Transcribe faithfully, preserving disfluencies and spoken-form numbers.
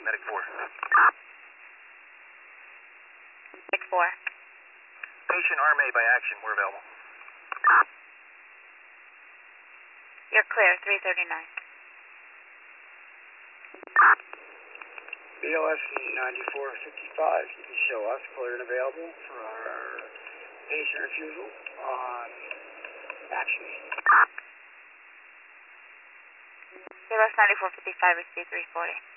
medic four. Medic four. Patient R M A by action, we're available. You're clear, three thirty-nine. B L S ninety-four fifty-five, you can show us clear and available for our patient refusal on action. B L S ninety-four fifty-five, receive three forty.